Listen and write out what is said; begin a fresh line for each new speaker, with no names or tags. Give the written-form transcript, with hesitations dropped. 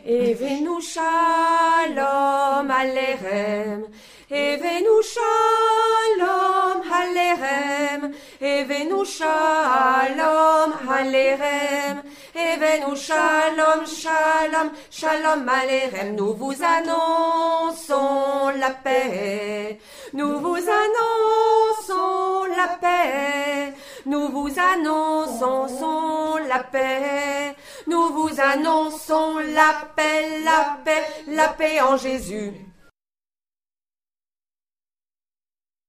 Evenu shalom alechem, Evenu shalom alechem, Evenu shalom alechem, Evenu shalom, shalom, shalom alechem. Nous vous annonçons la paix, nous vous annonçons la paix, nous vous annonçons la paix, nous vous annonçons la paix, la paix, la paix en Jésus.